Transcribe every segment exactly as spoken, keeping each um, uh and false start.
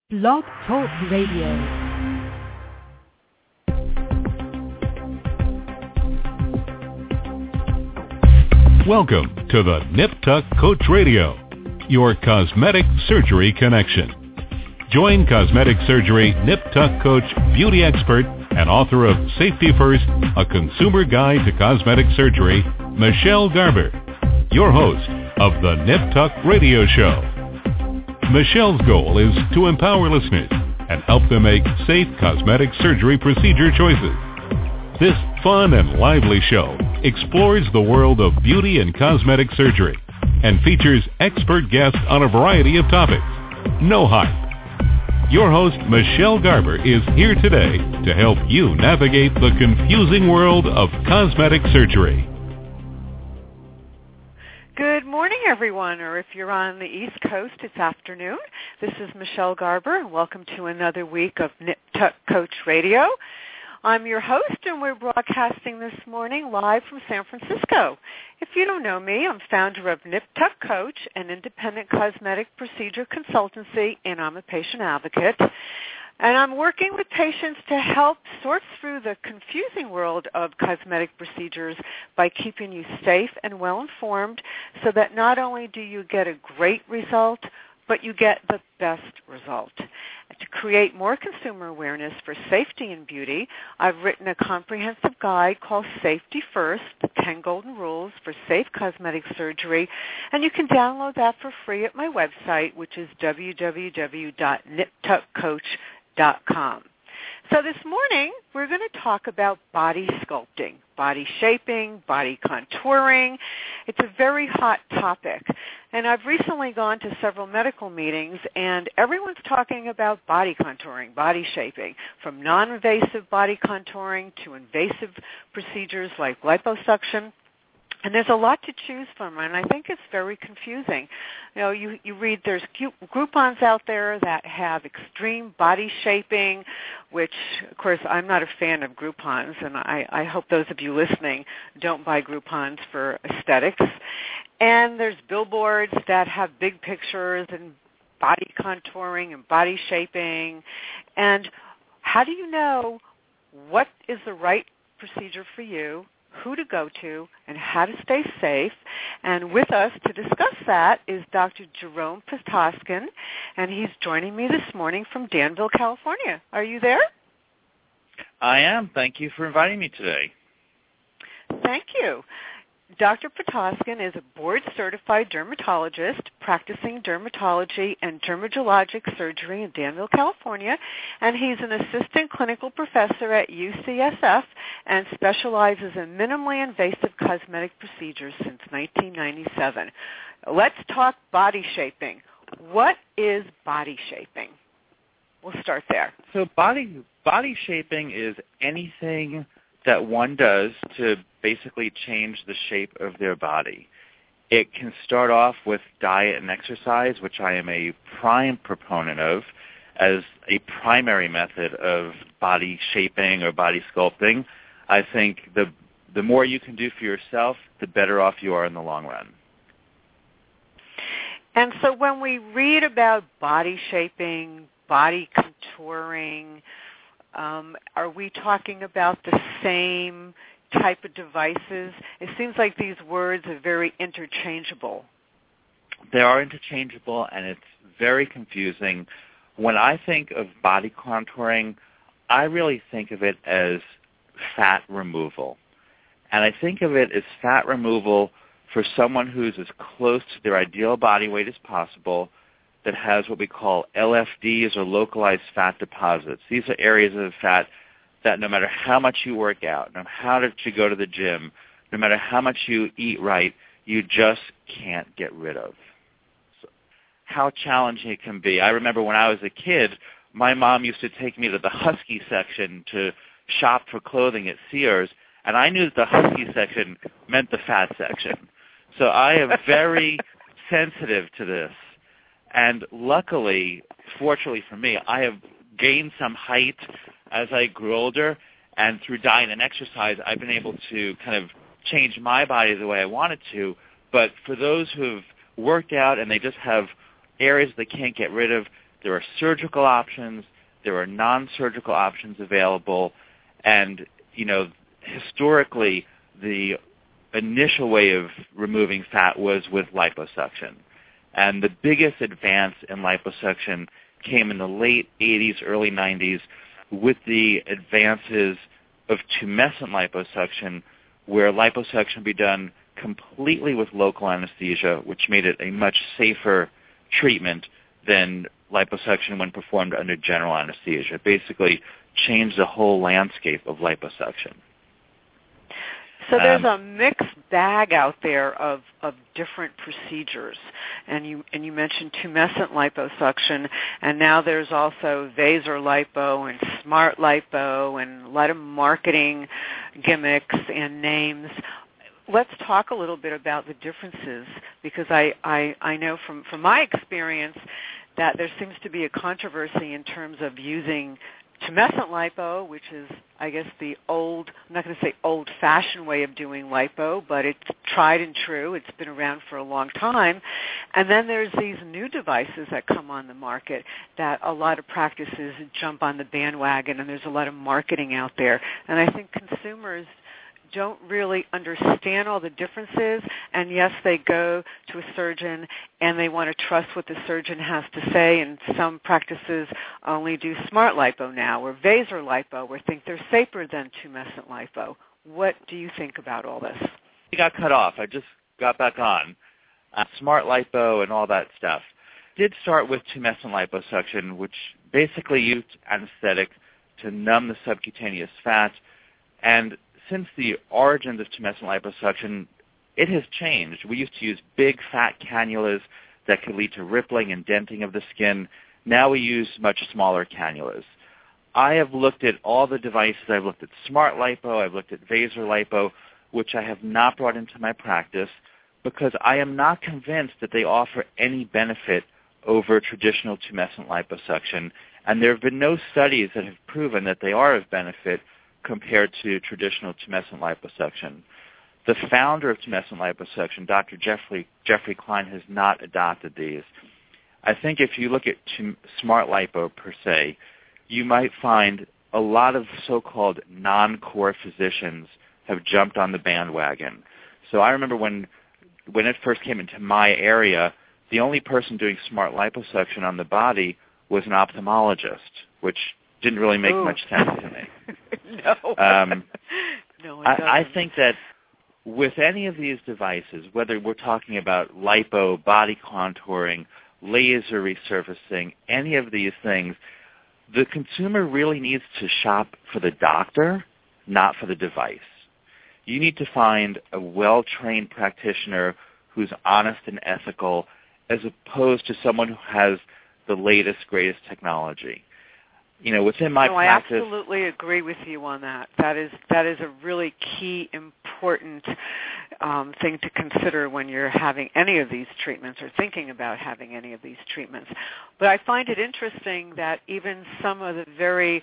Blog Talk Radio. Welcome to the Nip Tuck Coach Radio, your cosmetic surgery connection. Join cosmetic surgery Nip Tuck Coach, beauty expert, and author of Safety First, a consumer guide to cosmetic surgery, Michelle Garber, your host of the Nip Tuck Radio Show. Michelle's goal is to empower listeners and help them make safe cosmetic surgery procedure choices. This fun and lively show explores the world of beauty and cosmetic surgery and features expert guests on a variety of topics. No hype. Your host, Michelle Garber, is here today to help you navigate the confusing world of cosmetic surgery. Good morning, everyone, or if you're on the East Coast, it's afternoon. This is Michelle Garber, and welcome to another week of Nip Tuck Coach Radio. I'm your host, and we're broadcasting this morning live from San Francisco. If you don't know me, I'm founder of Nip Tuck Coach, an independent cosmetic procedure consultancy, and I'm a patient advocate. And I'm working with patients to help sort through the confusing world of cosmetic procedures by keeping you safe and well-informed so that not only do you get a great result, but you get the best result. To create more consumer awareness for safety and beauty, I've written a comprehensive guide called Safety First, the ten Golden Rules for Safe Cosmetic Surgery, and you can download that for free at my website, which is w w w dot nip tuck coach dot com. So this morning, we're going to talk about body sculpting, body shaping, body contouring. It's a very hot topic. And I've recently gone to several medical meetings, and everyone's talking about body contouring, body shaping, from non-invasive body contouring to invasive procedures like liposuction. And there's a lot to choose from, and I think it's very confusing. You know, you, you read there's Groupons out there that have extreme body shaping, which, of course, I'm not a fan of Groupons, and I, I hope those of you listening don't buy Groupons for aesthetics. And there's billboards that have big pictures and body contouring and body shaping. And how do you know what is the right procedure for you, who to go to, and how to stay safe? And with us to discuss that is Doctor Jerome Patoskin, and he's joining me this morning from Danville, California. Are you there? I am. Thank you for inviting me today. Thank you. Doctor Patoskin is a board-certified dermatologist practicing dermatology and dermatologic surgery in Danville, California, and he's an assistant clinical professor at U C S F and specializes in minimally invasive cosmetic procedures since nineteen ninety-seven. Let's talk body shaping. What is body shaping? We'll start there. So body body shaping is anything that one does to basically change the shape of their body. It can start off with diet and exercise, which I am a prime proponent of as a primary method of body shaping or body sculpting. I think the the more you can do for yourself, the better off you are in the long run. And so when we read about body shaping, body contouring, Um, are we talking about the same type of devices? It seems like these words are very interchangeable. They are interchangeable, and it's very confusing. When I think of body contouring, I really think of it as fat removal. And I think of it as fat removal for someone who's as close to their ideal body weight as possible, that has what we call L F Ds, or localized fat deposits. These are areas of fat that no matter how much you work out, no matter how much you go to the gym, no matter how much you eat right, you just can't get rid of. So how challenging it can be. I remember when I was a kid, my mom used to take me to the Husky section to shop for clothing at Sears, and I knew that the Husky section meant the fat section. So I am very sensitive to this. And luckily, fortunately for me, I have gained some height as I grew older, and through diet and exercise, I've been able to kind of change my body the way I wanted to. But for those who have worked out and they just have areas they can't get rid of, there are surgical options, there are non-surgical options available, and, you know, historically, the initial way of removing fat was with liposuction. And the biggest advance in liposuction came in the late eighties, early nineties with the advances of tumescent liposuction, where liposuction would be done completely with local anesthesia, which made it a much safer treatment than liposuction when performed under general anesthesia. Basically changed the whole landscape of liposuction. So there's um, a mixed bag out there of, of different procedures, and you and you mentioned tumescent liposuction, and now there's also Vaser lipo and smart lipo and a lot of marketing gimmicks and names. Let's talk a little bit about the differences, because I, I, I know from, from my experience that there seems to be a controversy in terms of using tumescent lipo, which is, I guess, the old, I'm not going to say old-fashioned way of doing lipo, but it's tried and true. It's been around for a long time. And then there's these new devices that come on the market that a lot of practices jump on the bandwagon, and there's a lot of marketing out there. And I think consumers don't really understand all the differences, and yes, they go to a surgeon and they want to trust what the surgeon has to say, and some practices only do smart lipo now or Vaser lipo or think they're safer than tumescent lipo. What do you think about all this? You got cut off. I just got back on. Uh, smart lipo and all that stuff. Did start with tumescent liposuction, which basically used anesthetic to numb the subcutaneous fat, and since the origins of tumescent liposuction, it has changed. We used to use big, fat cannulas that could lead to rippling and denting of the skin. Now we use much smaller cannulas. I have looked at all the devices. I've looked at smart lipo. I've looked at Vaser lipo, which I have not brought into my practice because I am not convinced that they offer any benefit over traditional tumescent liposuction. And there have been no studies that have proven that they are of benefit compared to traditional tumescent liposuction. The founder of tumescent liposuction, Doctor Jeffrey, Jeffrey Klein, has not adopted these. I think if you look at tum- smart lipo per se, you might find a lot of so-called non-core physicians have jumped on the bandwagon. So I remember when, when it first came into my area, the only person doing smart liposuction on the body was an ophthalmologist, which didn't really make Ooh. much sense to me. No. Um, no, it I, doesn't. I think that with any of these devices, whether we're talking about lipo, body contouring, laser resurfacing, any of these things, the consumer really needs to shop for the doctor, not for the device. You need to find a well-trained practitioner who's honest and ethical, as opposed to someone who has the latest, greatest technology. You know, within my no, practice, I absolutely agree with you on that. That is that is a really key, important um, thing to consider when you're having any of these treatments or thinking about having any of these treatments. But I find it interesting that even some of the very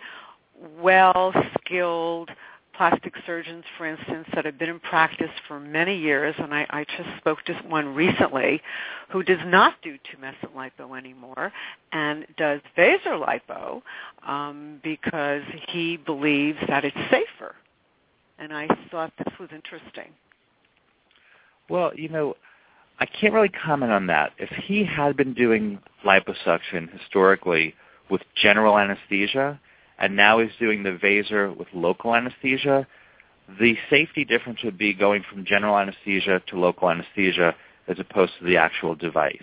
well-skilled plastic surgeons, for instance, that have been in practice for many years, and I, I just spoke to one recently who does not do tumescent lipo anymore and does Vaser lipo um, because he believes that it's safer. And I thought this was interesting. Well, you know, I can't really comment on that. If he had been doing liposuction historically with general anesthesia, and now he's doing the Vaser with local anesthesia, the safety difference would be going from general anesthesia to local anesthesia as opposed to the actual device.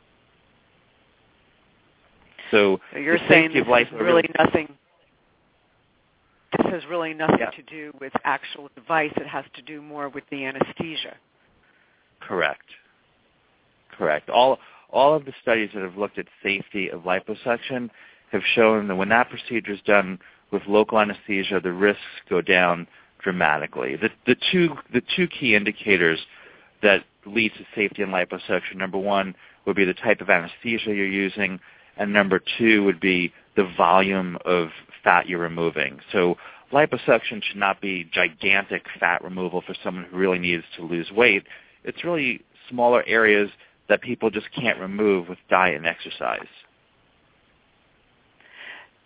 So, so you're the saying safety this of life is really really, nothing. This has really nothing yeah. to do with actual device. It has to do more with the anesthesia. Correct. Correct. All all of the studies that have looked at safety of liposuction have shown that when that procedure is done with local anesthesia, the risks go down dramatically. The, the two the two key indicators that lead to safety in liposuction, number one, would be the type of anesthesia you're using, and number two would be the volume of fat you're removing. So liposuction should not be gigantic fat removal for someone who really needs to lose weight. It's really smaller areas that people just can't remove with diet and exercise.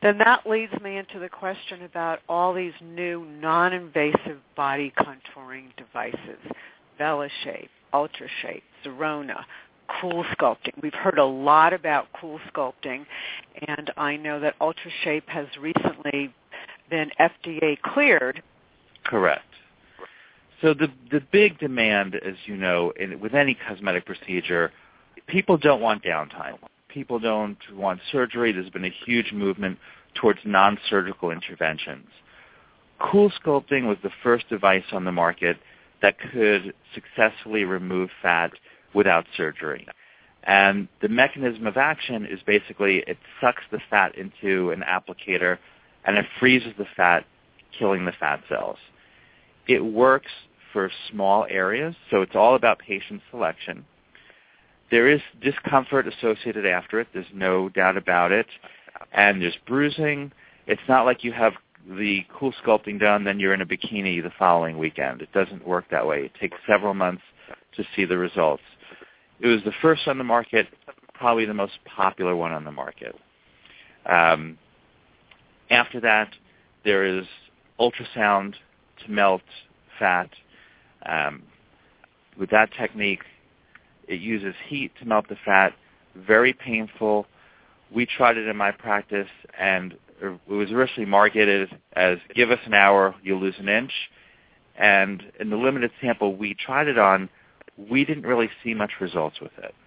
then that leads me into the question about all these new non-invasive body contouring devices, VeloShape, UltraShape, Zerona, Cool Sculpting. We've heard a lot about Cool Sculpting, and I know that UltraShape has recently been F D A cleared. Correct. So the the big demand, as you know, in, with any cosmetic procedure, people don't want downtime. People don't want surgery. There's been a huge movement towards non-surgical interventions. Cool Sculpting was the first device on the market that could successfully remove fat without surgery. And the mechanism of action is basically it sucks the fat into an applicator and it freezes the fat, killing the fat cells. It works for small areas, so it's all about patient selection. There is discomfort associated after it. There's no doubt about it. And there's bruising. It's not like you have the Cool Sculpting done, then you're in a bikini the following weekend. It doesn't work that way. It takes several months to see the results. It was the first on the market, probably the most popular one on the market. Um, after that, there is ultrasound to melt fat. Um, with that technique, it uses heat to melt the fat, very painful. We tried it in my practice, and it was originally marketed as give us an hour, you'll lose an inch. And in the limited sample we tried it on, we didn't really see much results with it.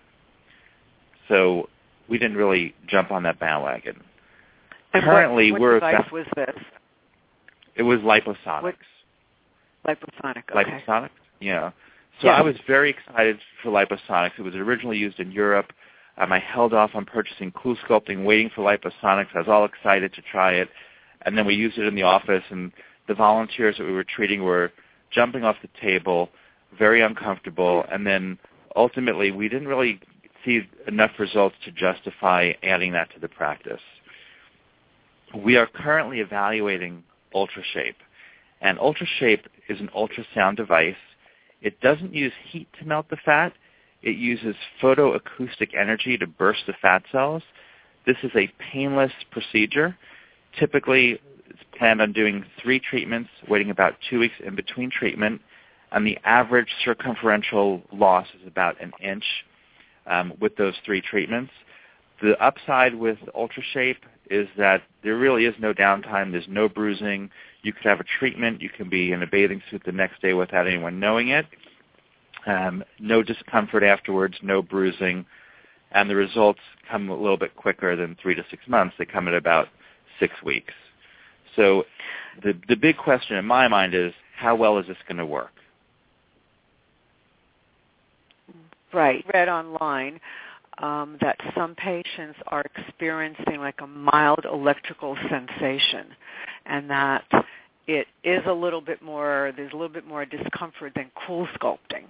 So we didn't really jump on that bandwagon. And Currently, what, what we're device about, was this? It was liposonics. What? Liposonic, okay. Liposonics, yeah. So yes. I was very excited for liposonics. It was originally used in Europe. Um, I held off on purchasing Cool Sculpting, waiting for liposonics. I was all excited to try it. And then we used it in the office, and the volunteers that we were treating were jumping off the table, very uncomfortable, and then ultimately we didn't really see enough results to justify adding that to the practice. We are currently evaluating UltraShape, and UltraShape is an ultrasound device. It doesn't use heat to melt the fat. It uses photoacoustic energy to burst the fat cells. This is a painless procedure. Typically, it's planned on doing three treatments, waiting about two weeks in between treatment, and the average circumferential loss is about an inch um, with those three treatments. The upside with UltraShape is that there really is no downtime. There's no bruising. You could have a treatment. You can be in a bathing suit the next day without anyone knowing it. Um, no discomfort afterwards, no bruising, and the results come a little bit quicker than three to six months. They come at about six weeks. So the the big question in my mind is, how well is this going to work? Right. Read online um, that some patients are experiencing like a mild electrical sensation, and that it is a little bit more, there's a little bit more discomfort than Cool Sculpting.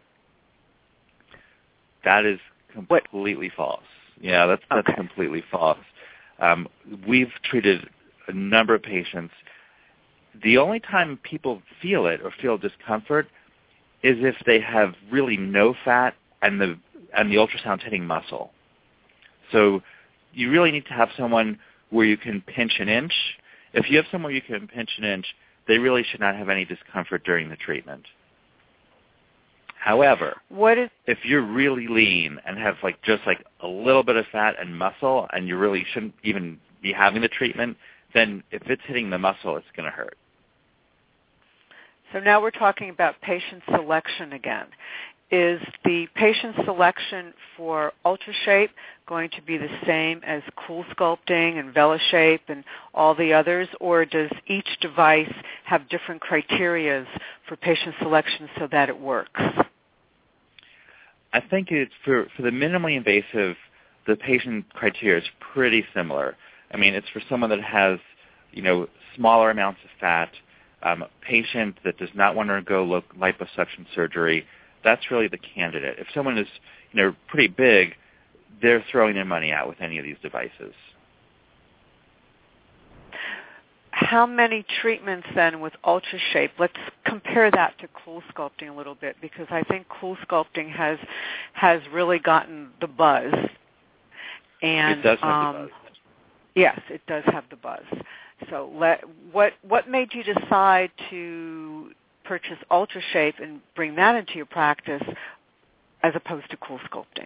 That is completely what? false. Yeah, that's that's okay. completely false. Um, we've treated a number of patients. The only time people feel it or feel discomfort is if they have really no fat and the and the ultrasound's hitting muscle. So you really need to have someone where you can pinch an inch. If you have someone you can pinch an inch, they really should not have any discomfort during the treatment. However, what is, if you're really lean and have like just like a little bit of fat and muscle, and you really shouldn't even be having the treatment, then if it's hitting the muscle, it's going to hurt. So now we're talking about patient selection again. Is the patient selection for UltraShape going to be the same as Cool Sculpting and VeloShape and all the others, or does each device have different criteria for patient selection so that it works? I think it's for, for the minimally invasive, the patient criteria is pretty similar. I mean, it's for someone that has, you know, smaller amounts of fat, um, a patient that does not want to undergo liposuction surgery. That's really the candidate. If someone is, you know, pretty big, they're throwing their money out with any of these devices. How many treatments then with UltraShape? Let's compare that to Cool Sculpting a little bit, because I think Cool Sculpting has has really gotten the buzz. And it does have um, the buzz. Yes, it does have the buzz. So let, what what made you decide to purchase UltraShape and bring that into your practice as opposed to Cool Sculpting?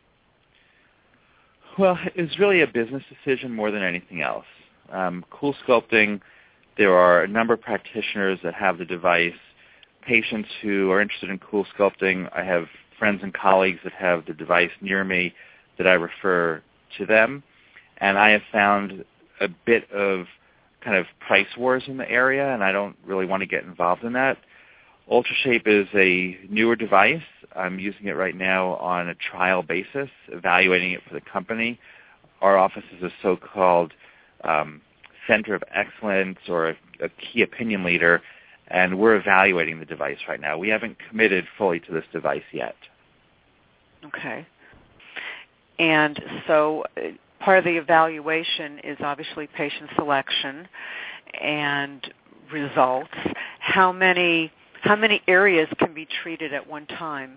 Well, it was really a business decision more than anything else. Um, Cool Sculpting, there are a number of practitioners that have the device. Patients who are interested in Cool Sculpting, I have friends and colleagues that have the device near me that I refer to them. And I have found a bit of kind of price wars in the area, and I don't really want to get involved in that. UltraShape is a newer device. I'm using it right now on a trial basis, evaluating it for the company. Our office is a so-called um, center of excellence or a, a key opinion leader, and we're evaluating the device right now. We haven't committed fully to this device yet. Okay. And so uh, part of the evaluation is obviously patient selection and results. How many how many areas can be treated at one time?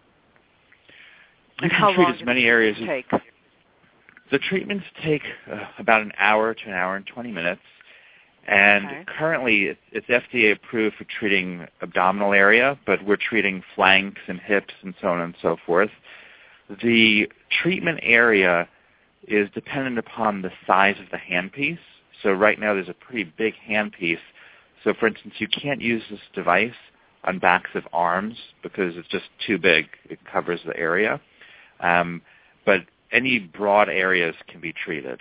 You and can how treat long as many areas as take? The treatments take uh, about an hour to an hour and twenty minutes. And okay. currently it's F D A approved for treating abdominal area, but we're treating flanks and hips and so on and so forth. The treatment area is dependent upon the size of the handpiece. So right now there's a pretty big handpiece. So for instance, you can't use this device on backs of arms because it's just too big. It covers the area. Um, but any broad areas can be treated.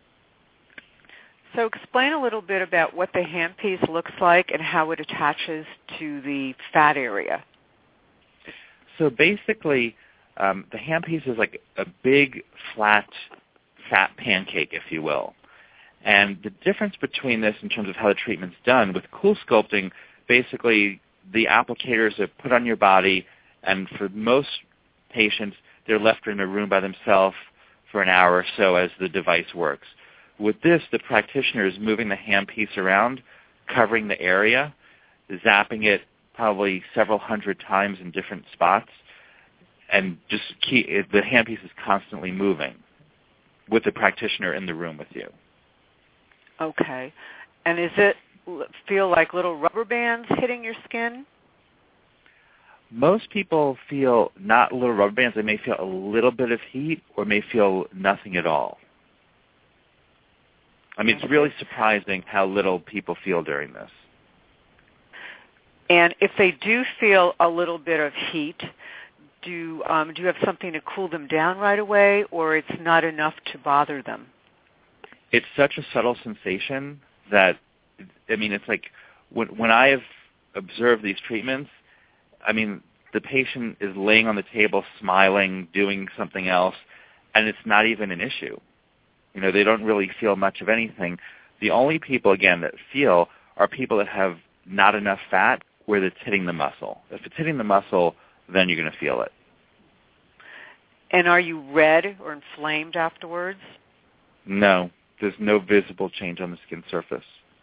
So explain a little bit about what the handpiece looks like and how it attaches to the fat area. So basically, um, the handpiece is like a big, flat, fat pancake, if you will. And the difference between this in terms of how the treatment's done, with Cool Sculpting, basically the applicators are put on your body, and for most patients, they're left in a room by themselves for an hour or so as the device works. With this, the practitioner is moving the handpiece around, covering the area, zapping it probably several hundred times in different spots, and just keep, the handpiece is constantly moving with the practitioner in the room with you. Okay. And is it feel like little rubber bands hitting your skin? Most people feel not little rubber bands. They may feel a little bit of heat or may feel nothing at all. I mean, it's really surprising how little people feel during this. And if they do feel a little bit of heat, do um, do you have something to cool them down right away, or it's not enough to bother them? It's such a subtle sensation that, I mean, it's like when, when I have observed these treatments, I mean, the patient is laying on the table smiling, doing something else, and it's not even an issue. You know, they don't really feel much of anything. The only people, again, that feel are people that have not enough fat where it's hitting the muscle. If it's hitting the muscle, then you're going to feel it. And are you red or inflamed afterwards? No. There's no visible change on the skin surface.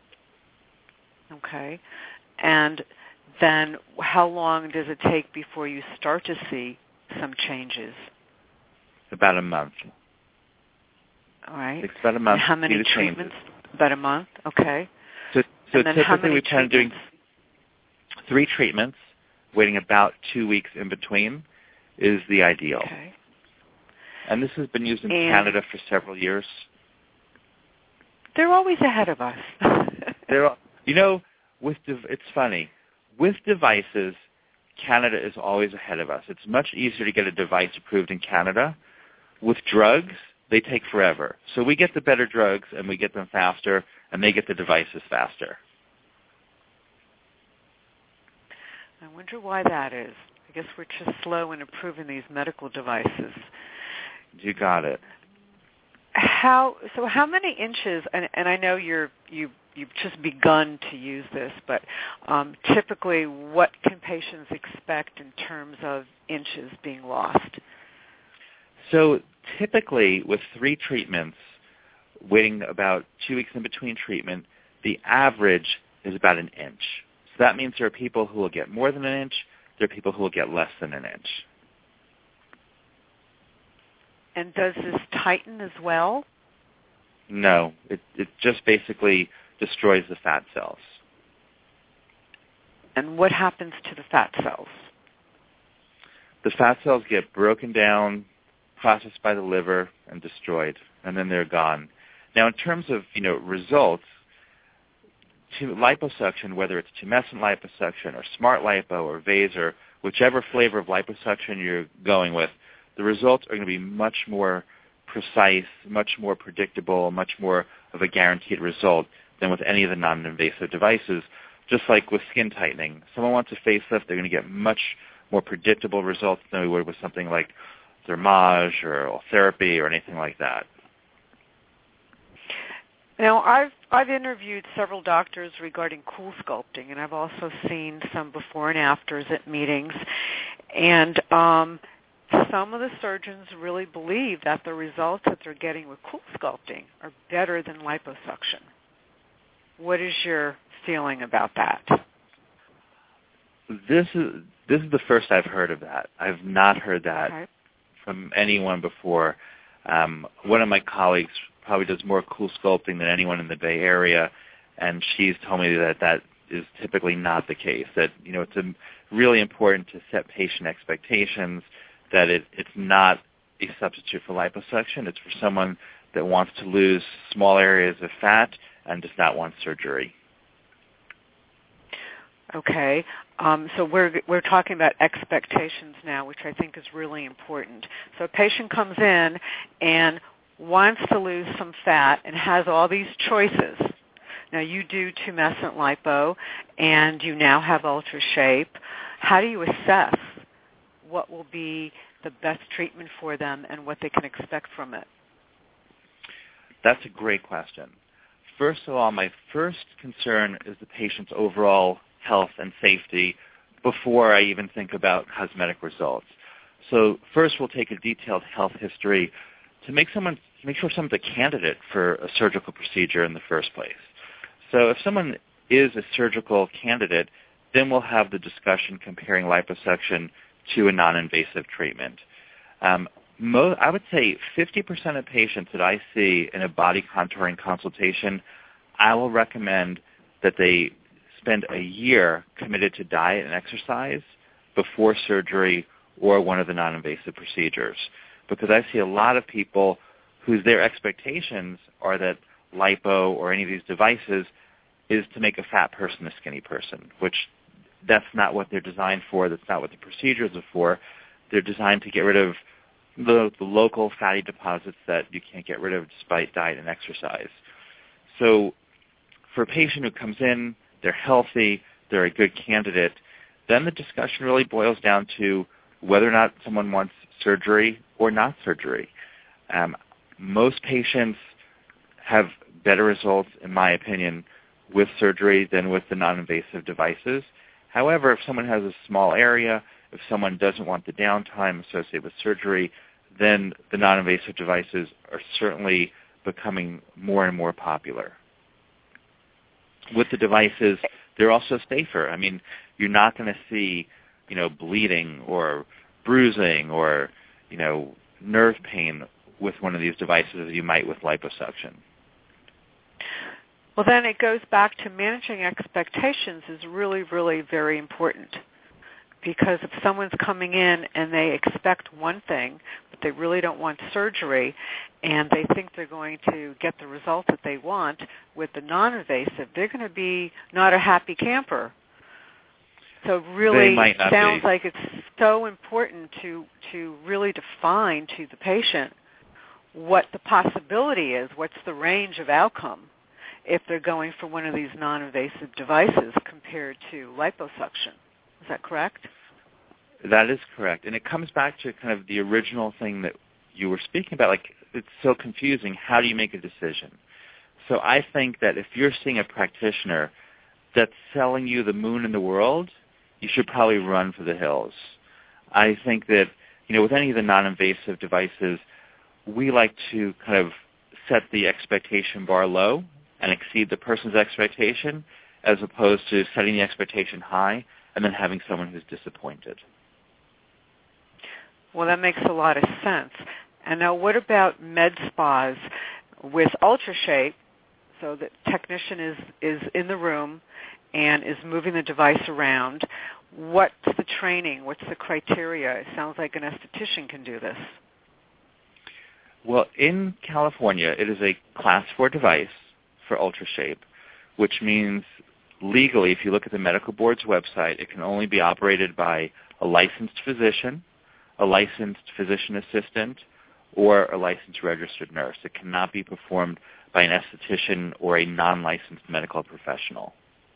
Okay. And then how long does it take before you start to see some changes? About a month. All right. It takes about a month. And how many to treatments? Changes. About a month. Okay. So, so and then how typically many we plan on doing three treatments, waiting about two weeks in between is the ideal. Okay. And this has been used in and Canada for several years. They're always ahead of us. They're, you know, with dev- it's funny. With devices, Canada is always ahead of us. It's much easier to get a device approved in Canada. With drugs, they take forever. So we get the better drugs, and we get them faster, and they get the devices faster. I wonder why that is. I guess we're just slow in approving these medical devices. You got it. How so? How many inches? And, and I know you're you you've just begun to use this, but um, typically, what can patients expect in terms of inches being lost? So typically, with three treatments, waiting about two weeks in between treatment, the average is about an inch. So that means there are people who will get more than an inch. There are people who will get less than an inch. And does this tighten as well? No, it, it just basically destroys the fat cells. And what happens to the fat cells? The fat cells get broken down, processed by the liver, and destroyed, and then they're gone. Now, in terms of, you know, results, to liposuction, whether it's tumescent liposuction or smart lipo or Vaser, whichever flavor of liposuction you're going with, the results are going to be much more precise, much more predictable, much more of a guaranteed result than with any of the non-invasive devices. Just like with skin tightening, someone wants a facelift, they're going to get much more predictable results than we would with something like Thermage or Therapy or anything like that. Now, I've I've interviewed several doctors regarding cool sculpting, and I've also seen some before and afters at meetings. And um, some of the surgeons really believe that the results that they're getting with cool sculpting are better than liposuction. What is your feeling about that? This is this is the first I've heard of that. I've not heard that okay. from anyone before. Um, one of my colleagues probably does more cool sculpting than anyone in the Bay Area, and she's told me that that is typically not the case, that, you know, it's a, really important to set patient expectations, that it, it's not a substitute for liposuction. It's for someone that wants to lose small areas of fat and does not want surgery. Okay, um, so we're we're talking about expectations now, which I think is really important. So a patient comes in and wants to lose some fat and has all these choices. Now, you do tumescent lipo, and you now have Ultra Shape. How do you assess what will be the best treatment for them and what they can expect from it? That's a great question. First of all, my first concern is the patient's overall health and safety before I even think about cosmetic results. So first we'll take a detailed health history to make someone make sure someone's a candidate for a surgical procedure in the first place. So if someone is a surgical candidate, then we'll have the discussion comparing liposuction to a non-invasive treatment. Um, mo- I would say fifty percent of patients that I see in a body contouring consultation, I will recommend that they spend a year committed to diet and exercise before surgery or one of the non-invasive procedures. Because I see a lot of people whose their expectations are that lipo or any of these devices is to make a fat person a skinny person, which that's not what they're designed for. That's not what the procedures are for. They're designed to get rid of the, the local fatty deposits that you can't get rid of despite diet and exercise. So for a patient who comes in, they're healthy, they're a good candidate, then the discussion really boils down to whether or not someone wants surgery or not surgery. Um, most patients have better results, in my opinion, with surgery than with the non-invasive devices. However, if someone has a small area, if someone doesn't want the downtime associated with surgery, then the non-invasive devices are certainly becoming more and more popular. With the devices, they're also safer. I mean, you're not going to see, you know, bleeding or bruising or, you know, nerve pain with one of these devices as you might with liposuction. Well, then it goes back to managing expectations is really, really very important. Because if someone's coming in and they expect one thing, but they really don't want surgery, and they think they're going to get the result that they want with the non-invasive, they're going to be not a happy camper. So it really sounds be. like it's so important to, to really define to the patient what the possibility is, what's the range of outcome if they're going for one of these non-invasive devices compared to liposuction. Is that correct? That is correct. And it comes back to kind of the original thing that you were speaking about. Like, it's so confusing. How do you make a decision? So I think that if you're seeing a practitioner that's selling you the moon and the world, you should probably run for the hills. I think that, you know, with any of the non-invasive devices, we like to kind of set the expectation bar low and exceed the person's expectation as opposed to setting the expectation high and then having someone who's disappointed. Well, that makes a lot of sense. And now what about med spas? with UltraShape, so the technician is, is in the room and is moving the device around, what's the training? What's the criteria? It sounds like an esthetician can do this. Well, in California, it is a Class four device for UltraShape, which means legally, if you look at the medical board's website, it can only be operated by a licensed physician, a licensed physician assistant, or a licensed registered nurse. It cannot be performed by an esthetician or a non-licensed medical professional.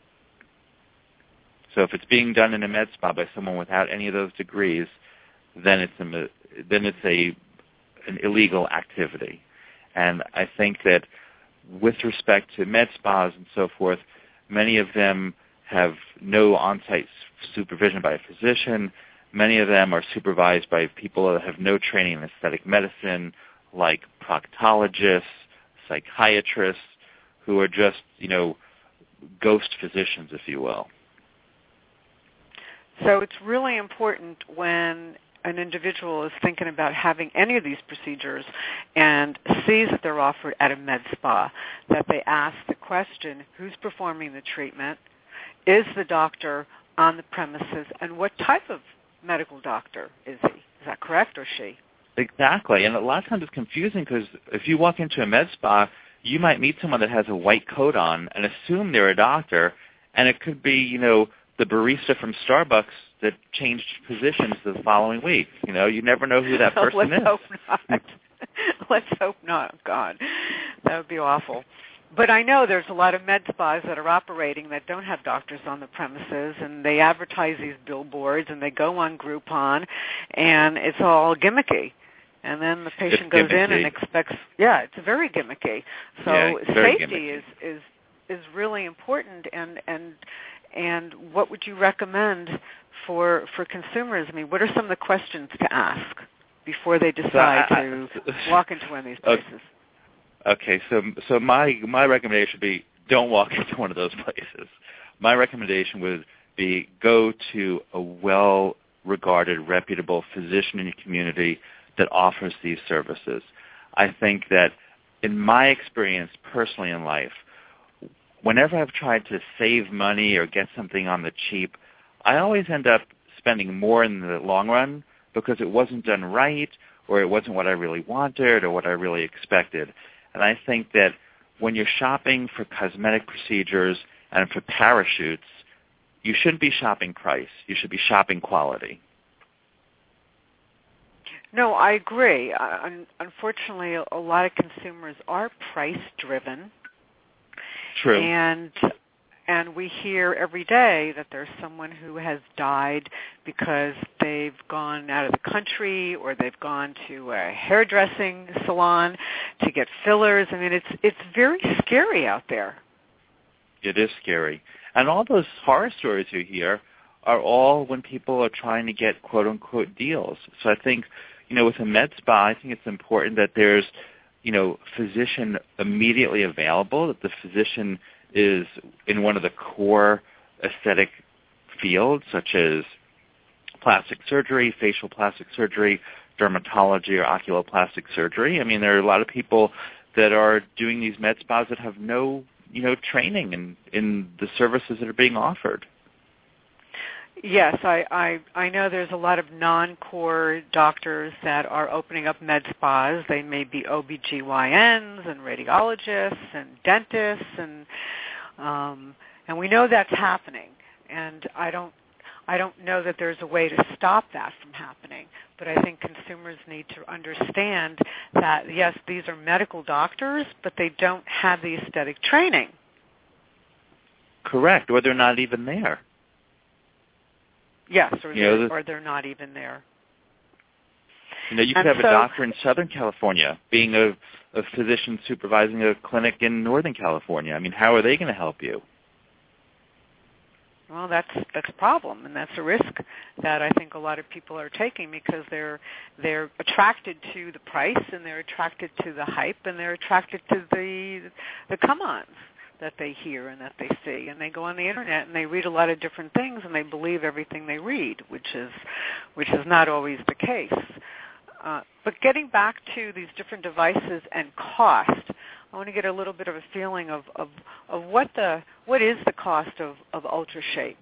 So if it's being done in a med spa by someone without any of those degrees, then it's a, then it's a an illegal activity. And I think that with respect to med spas and so forth, many of them have no on-site supervision by a physician. Many of them are supervised by people that have no training in aesthetic medicine, like proctologists, psychiatrists, who are just, you know, ghost physicians, if you will. So it's really important when an individual is thinking about having any of these procedures and sees that they're offered at a med spa, that they ask the question, who's performing the treatment? Is the doctor on the premises? And what type of medical doctor is he? Is that correct, or she? Exactly. And a lot of times it's confusing because if you walk into a med spa, you might meet someone that has a white coat on and assume they're a doctor, and it could be, you know, the barista from Starbucks that changed positions the following week. You know, you never know who that person Let's is. Hope not. Let's hope not. God, that would be awful. But I know there's a lot of med spas that are operating that don't have doctors on the premises, and they advertise these billboards, and they go on Groupon, and it's all gimmicky. And then the patient it's goes gimmicky. in and expects, yeah, it's very gimmicky. So yeah, very safety gimmicky. is, is is really important, and and and what would you recommend for for consumers? I mean, what are some of the questions to ask before they decide so I, to I, walk into one of these places? Okay, so so my my recommendation would be don't walk into one of those places. My recommendation would be go to a well-regarded, reputable physician in your community that offers these services. I think that in my experience personally in life, whenever I've tried to save money or get something on the cheap, I always end up spending more in the long run because it wasn't done right, or it wasn't what I really wanted or what I really expected. And I think that when you're shopping for cosmetic procedures and for parachutes, you shouldn't be shopping price. You should be shopping quality. No, I agree. Uh, unfortunately, a lot of consumers are price-driven. True. And and we hear every day that there's someone who has died because they've gone out of the country, or they've gone to a hairdressing salon to get fillers. I mean, it's it's very scary out there. It is scary. And all those horror stories you hear are all when people are trying to get quote-unquote deals. So I think, you know, with a med spa, I think it's important that there's, you know, physician immediately available, that the physician is in one of the core aesthetic fields, such as plastic surgery, facial plastic surgery, dermatology, or oculoplastic surgery. I mean, there are a lot of people that are doing these med spas that have no, you know, training in, in the services that are being offered. Yes, I, I I know there's a lot of non-core doctors that are opening up med spas. They may be O B G Y Ns and radiologists and dentists, and um, and we know that's happening. And I don't I don't know that there's a way to stop that from happening. But I think consumers need to understand that, yes, these are medical doctors, but they don't have the aesthetic training. Correct, or they're not even there. Yes, or, you know, they're, the, or they're not even there. You know, you could and have so, a doctor in Southern California being a, a physician supervising a clinic in Northern California. I mean, how are they going to help you? Well, that's that's a problem, and that's a risk that I think a lot of people are taking because they're they're attracted to the price, and they're attracted to the hype, and they're attracted to the the come-ons that they hear and that they see, and they go on the internet and they read a lot of different things, and they believe everything they read, which is which is not always the case. Uh, but getting back to these different devices and cost, I want to get a little bit of a feeling of, of, of what the what is the cost of, of UltraShape.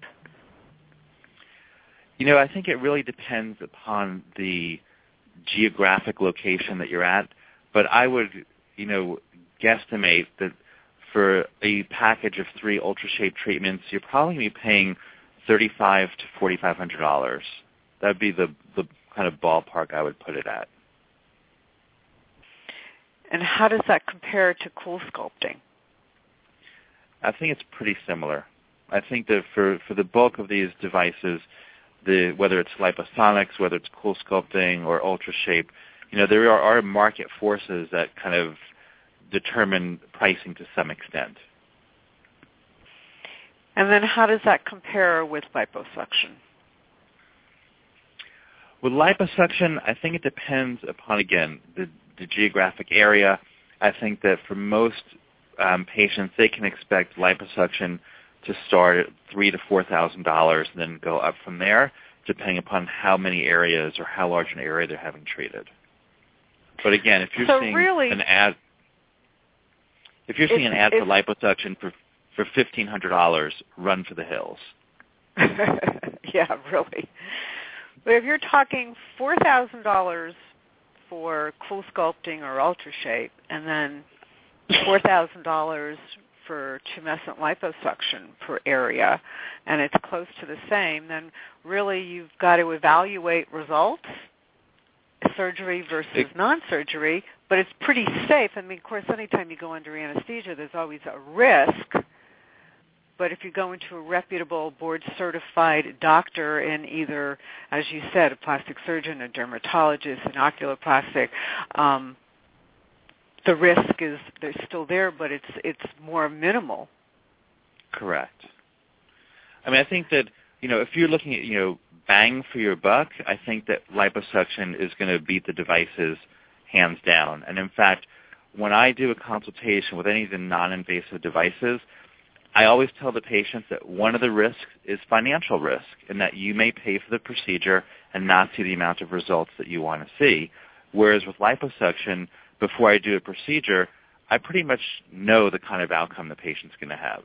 You know, I think it really depends upon the geographic location that you're at, but I would, you know, guesstimate that for a package of three UltraShape treatments, you're probably going to be paying thirty-five to forty-five hundred dollars. That would be the the kind of ballpark I would put it at. And how does that compare to Cool Sculpting? I think it's pretty similar. I think that for, for the bulk of these devices, the whether it's Liposonics, whether it's Cool Sculpting or UltraShape, you know, there are, are market forces that kind of determine pricing to some extent. And then how does that compare with liposuction? With liposuction, I think it depends upon, again, the, the geographic area. I think that for most um, patients, they can expect liposuction to start at three to four thousand dollars, and then go up from there, depending upon how many areas or how large an area they're having treated. But again, if you're so seeing really, an ad, if you're seeing an ad for liposuction for for fifteen hundred dollars, run for the hills. Yeah, really. But if you're talking four thousand dollars for Cool Sculpting or UltraShape, and then four thousand dollars for tumescent liposuction per area, and it's close to the same, then really you've got to evaluate results, surgery versus it, non-surgery, but it's pretty safe. I mean, of course, anytime you go under anesthesia, there's always a risk, but if you go into a reputable, board-certified doctor in either, as you said, a plastic surgeon, a dermatologist, an oculoplastic, um, the risk is they're still there, but it's it's more minimal. Correct. I mean, I think that, you know, if you're looking at, you know, bang for your buck, I think that liposuction is going to beat the devices hands down. And in fact, when I do a consultation with any of the non-invasive devices, I always tell the patients that one of the risks is financial risk, and that you may pay for the procedure and not see the amount of results that you want to see. Whereas with liposuction, before I do a procedure, I pretty much know the kind of outcome the patient's going to have.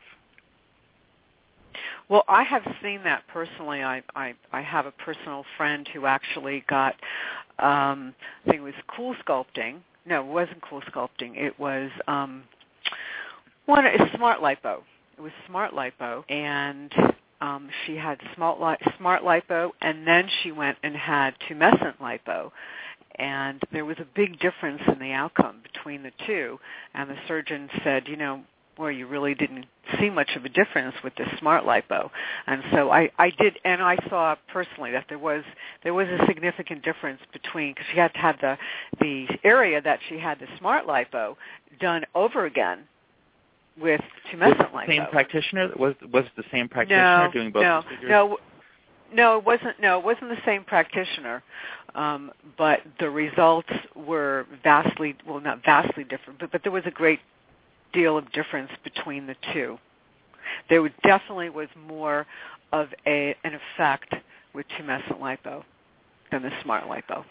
Well, I have seen that personally. I I, I have a personal friend who actually got, um, I think it was Cool Sculpting. No, it wasn't Cool Sculpting. It was um, one. It's Smart Lipo. It was Smart Lipo, and um, she had Smart, li- Smart Lipo, and then she went and had tumescent lipo. And there was a big difference in the outcome between the two. And the surgeon said, you know, well, you really didn't see much of a difference with the Smart Lipo. And so I, I did, and I saw personally that there was there was a significant difference between, because she had to have the, the area that she had the Smart Lipo done over again with tumescent lipo. Was the same practitioner? Was was the same practitioner no, doing both no, procedures? No, no, it wasn't. No, it wasn't the same practitioner, um, but the results were vastly, well, not vastly different, but, but there was a great deal of difference between the two. There was, definitely was more of a an effect with tumescent lipo than the Smart Lipo.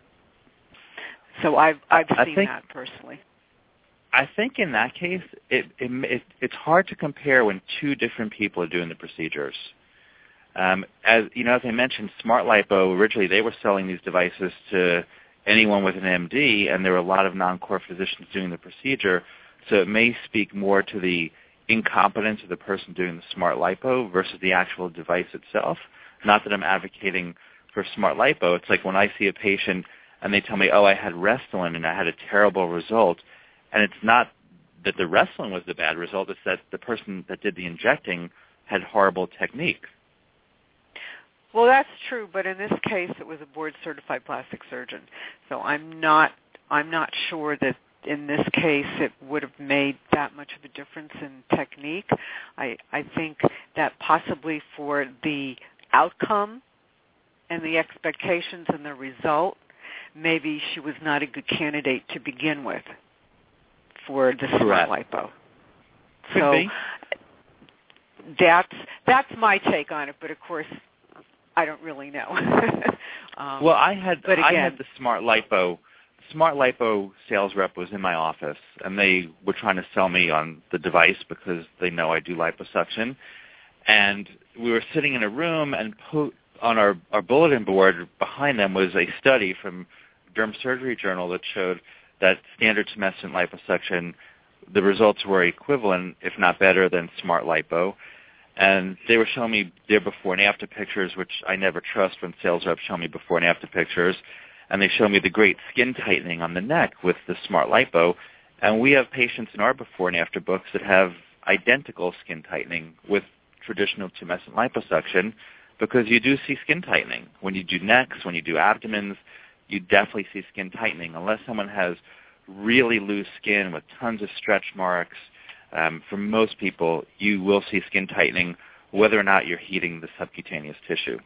So I've I've I seen think, that personally. I think in that case, it, it, it it's hard to compare when two different people are doing the procedures. Um, as you know, as I mentioned, Smart Lipo, originally they were selling these devices to anyone with an M D, and there were a lot of non-core physicians doing the procedure, so it may speak more to the incompetence of the person doing the Smart Lipo versus the actual device itself. Not that I'm advocating for Smart Lipo. It's like when I see a patient and they tell me, oh, I had Restylane and I had a terrible result, and it's not that the Restylane was the bad result, it's that the person that did the injecting had horrible technique. Well, that's true, but in this case, it was a board-certified plastic surgeon. So I'm not, I'm not sure that in this case it would have made that much of a difference in technique. I, I think that possibly for the outcome and the expectations and the result, maybe she was not a good candidate to begin with for the Smart Lipo. Could so be. that's that's my take on it, but of course, I don't really know. um, well, I had but again, I had the Smart Lipo Smart Lipo sales rep was in my office, and they were trying to sell me on the device because they know I do liposuction. And we were sitting in a room, and po- on our, our bulletin board behind them was a study from Derm Surgery Journal that showed that standard tumescent liposuction, the results were equivalent, if not better, than Smart Lipo. And they were showing me their before and after pictures, which I never trust when sales reps show me before and after pictures. And they showed me the great skin tightening on the neck with the Smart Lipo. And we have patients in our before and after books that have identical skin tightening with traditional tumescent liposuction, because you do see skin tightening. When you do necks, when you do abdomens, you definitely see skin tightening. Unless someone has really loose skin with tons of stretch marks, um, for most people, you will see skin tightening whether or not you're heating the subcutaneous tissue.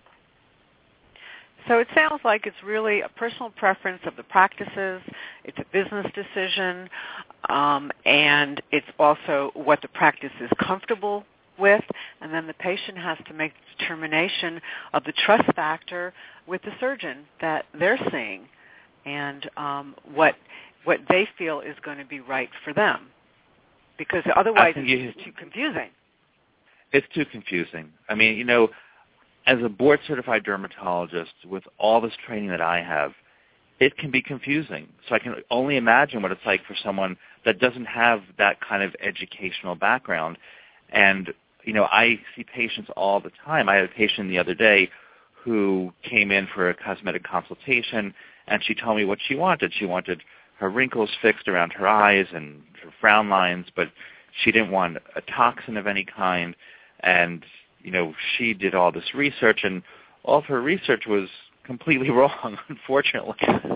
So it sounds like it's really a personal preference of the practices, it's a business decision, um, and it's also what the practice is comfortable with, and then the patient has to make the determination of the trust factor with the surgeon that they're seeing and um, what what they feel is going to be right for them, because otherwise it's you, too confusing. It's too confusing. I mean, you know, as a board-certified dermatologist with all this training that I have, it can be confusing. So I can only imagine what it's like for someone that doesn't have that kind of educational background. And, you know, I see patients all the time. I had a patient the other day who came in for a cosmetic consultation, and she told me what she wanted. She wanted her wrinkles fixed around her eyes and her frown lines, but she didn't want a toxin of any kind. And, you know, she did all this research, and all of her research was completely wrong, unfortunately.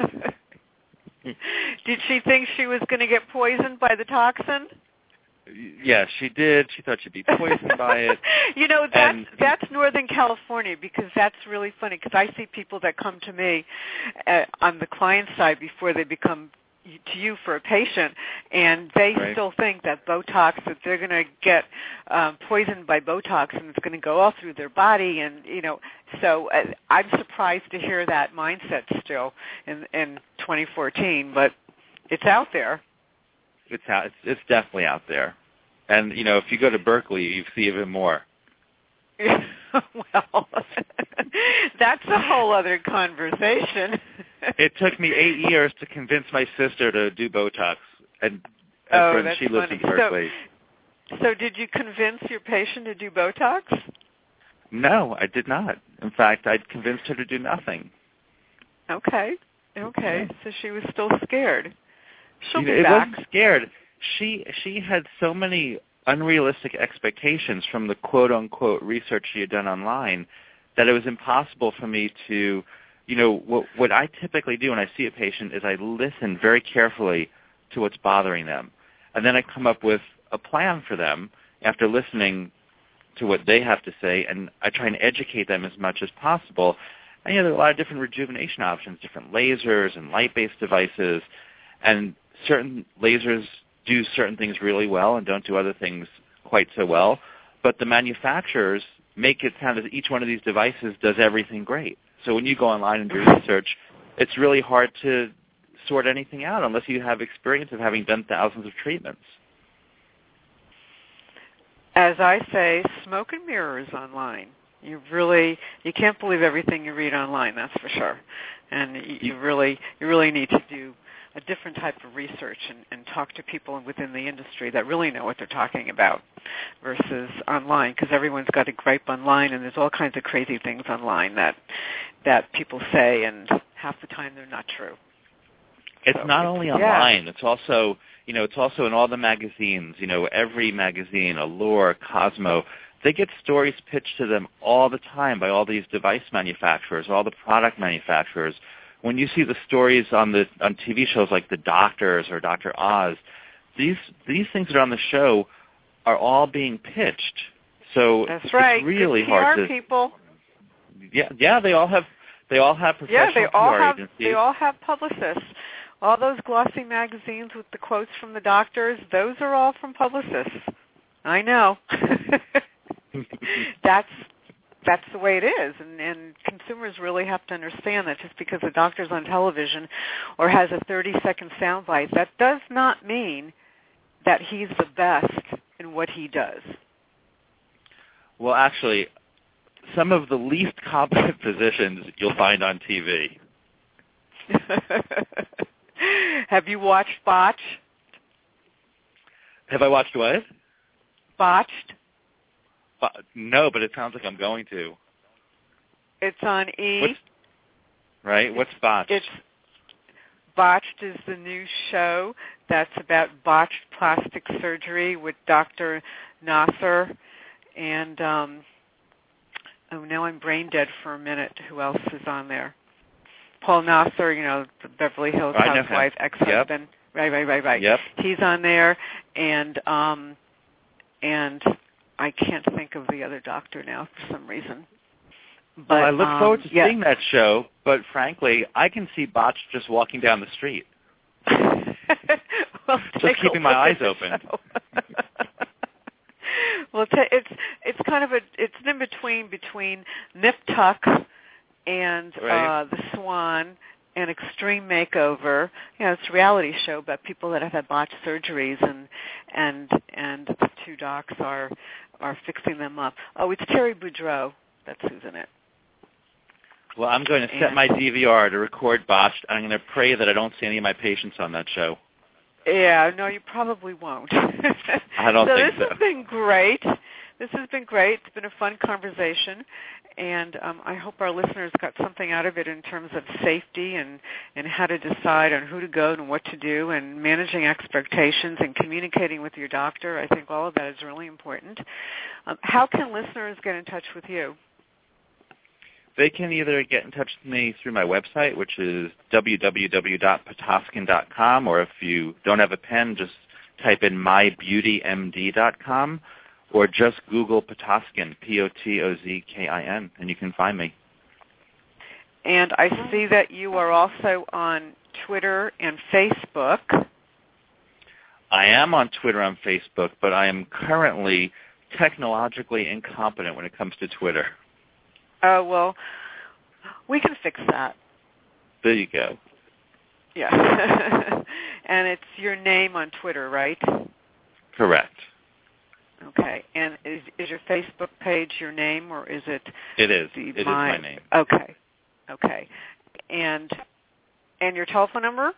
Did she think she was going to get poisoned by the toxin? Yeah, she did. She thought she'd be poisoned by it. You know, that's, and, that's Northern California, because that's really funny, because I see people that come to me uh, on the client side before they become to you for a patient, and they right. still think that Botox, that they're going to get um, poisoned by Botox and it's going to go all through their body. And, you know, so uh, I'm surprised to hear that mindset still in, in twenty fourteen, but it's out there. It's out. It's, it's definitely out there. And, you know, if you go to Berkeley, you see even more. Well, that's a whole other conversation. It took me eight years to convince my sister to do Botox, and, and oh, that's she lives funny. in Berkeley. So, so did you convince your patient to do Botox? No, I did not. In fact, I convinced her to do nothing. Okay, okay. So she was still scared. She'll you be know, it back. wasn't scared. She she had so many unrealistic expectations from the quote-unquote research she had done online that it was impossible for me to, you know, what, what I typically do when I see a patient is I listen very carefully to what's bothering them. And then I come up with a plan for them after listening to what they have to say, and I try and educate them as much as possible. And, you know, there are a lot of different rejuvenation options, different lasers and light-based devices, and certain lasers do certain things really well and don't do other things quite so well. But the manufacturers make it sound as if each one of these devices does everything great. So when you go online and do research, it's really hard to sort anything out unless you have experience of having done thousands of treatments. As I say, smoke and mirrors online. You really, you can't believe everything you read online, that's for sure. And you, you really, you really need to do a different type of research and, and talk to people within the industry that really know what they're talking about versus online, because everyone's got a gripe online, and there's all kinds of crazy things online that that people say, and half the time they're not true. It's so, not only yeah. online. It's also, you know, it's also in all the magazines. You know, every magazine, Allure, Cosmo, they get stories pitched to them all the time by all these device manufacturers, all the product manufacturers. When you see the stories on the on T V shows like The Doctors or Doctor Oz, these these things that are on the show are all being pitched. So that's right. It's really Good P R hard to. People. Yeah, yeah, they all have they all have professional yeah, they all P R have agencies. they all have publicists. All those glossy magazines with the quotes from the doctors, those are all from publicists. I know. That's that's the way it is, and, and consumers really have to understand that just because a doctor's on television or has a thirty-second soundbite, that does not mean that he's the best in what he does. Well, actually, some of the least competent physicians you'll find on T V. Have you watched Botched? Have I watched what? Botched? Bo- no, but it sounds like I'm going to. It's on E. What's, right? What's Botched? It's Botched is the new show that's about botched plastic surgery with Doctor Nasser. And, um, oh, now I'm brain dead for a minute. Who else is on there? Paul Nasser, you know, the Beverly Hills I know housewife, him. ex-husband. Yep. Right, right, right, right. Yep. He's on there, and um, and I can't think of the other doctor now for some reason. But, well, I look um, forward to yeah. seeing that show, but frankly, I can see Botched just walking down the street. well, just keeping my eyes open. well, t- it's it's kind of a it's an in between between Nip Tuck and right. uh, the Swan and Extreme Makeover. You know, it's a reality show about people that have had botched surgeries, and and and the two docs are are fixing them up. Oh, it's Terry Boudreau. That's who's in it. Well, I'm going to set and, my D V R to record Botched. I'm going to pray that I don't see any of my patients on that show. Yeah, no, you probably won't. I don't so think this so. has been great. This has been great. It's been a fun conversation, and um, I hope our listeners got something out of it in terms of safety and, and how to decide on who to go and what to do, and managing expectations and communicating with your doctor. I think all of that is really important. Um, how can listeners get in touch with you? They can either get in touch with me through my website, which is w w w dot potoskin dot com, or if you don't have a pen, just type in my beauty m d dot com, or just Google Potoskin, P O T O Z K I N, and you can find me. And I see that you are also on Twitter and Facebook. I am on Twitter and Facebook, but I am currently technologically incompetent when it comes to Twitter. Oh, well, we can fix that. There you go. Yeah. And it's your name on Twitter, right? Correct. Okay. And is is your Facebook page your name, or is it? It is. The, it my, is my name. Okay. Okay. And and your telephone number?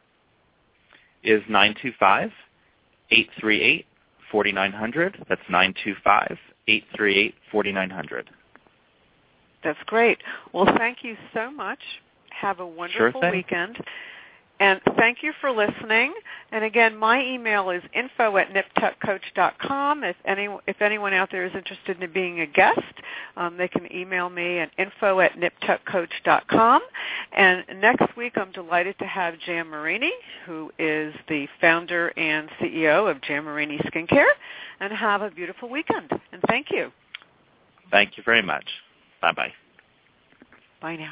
Is nine two five, eight three eight, four nine zero zero. That's nine two five, eight three eight, four nine zero zero. That's great. Well, thank you so much. Have a wonderful Sure thing. weekend. And thank you for listening. And again, my email is info at nip tuck coach dot com. If any, if anyone out there is interested in being a guest, um, they can email me at info at nip tuck coach dot com. And next week, I'm delighted to have Jan Marini, who is the founder and C E O of Jan Marini Skincare. And have a beautiful weekend. And thank you. Thank you very much. Bye-bye. Bye now.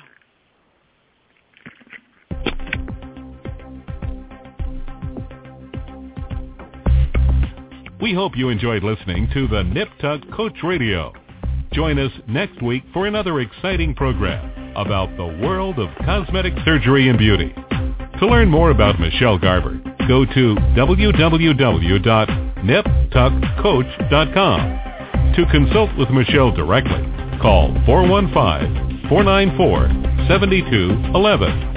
We hope you enjoyed listening to the Nip Tuck Coach Radio. Join us next week for another exciting program about the world of cosmetic surgery and beauty. To learn more about Michelle Garber, go to w w w dot nip tuck coach dot com. To consult with Michelle directly, call four one five, four nine four, seven two one one.